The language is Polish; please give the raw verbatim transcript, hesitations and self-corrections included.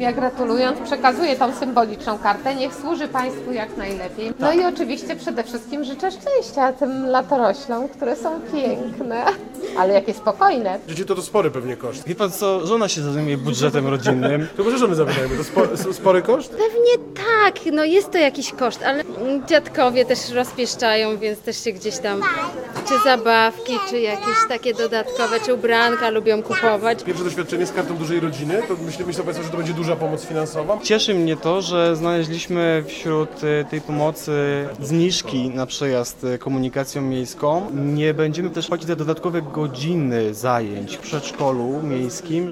Ja gratulując przekazuję tą symboliczną kartę. Niech służy Państwu jak najlepiej. No i oczywiście przede wszystkim życzę szczęścia tym latoroślom, które są piękne, ale jakie spokojne. Dzieci to to spory pewnie koszt. Wie pan co, żona się zajmuje budżetem rodzinnym. To może żony zapytajmy, to spo, spory koszt? Pewnie tak, no jest to jakiś koszt, ale dziadkowie też rozpieszczają, więc też się gdzieś tam, czy zabawki, czy jakieś takie dodatkowe, czy ubranka lubią kupować. Pierwsze doświadczenie z kartą dużej rodziny, to myślę, myślę Państwo, że to będzie duża pomoc finansowa. Cieszy mnie to, że znaleźliśmy wśród y, tej pomocy zniżki na przejazd y, komunikacją miejską. Nie będziemy też płacić za dodatkowe godziny zajęć w przedszkolu miejskim.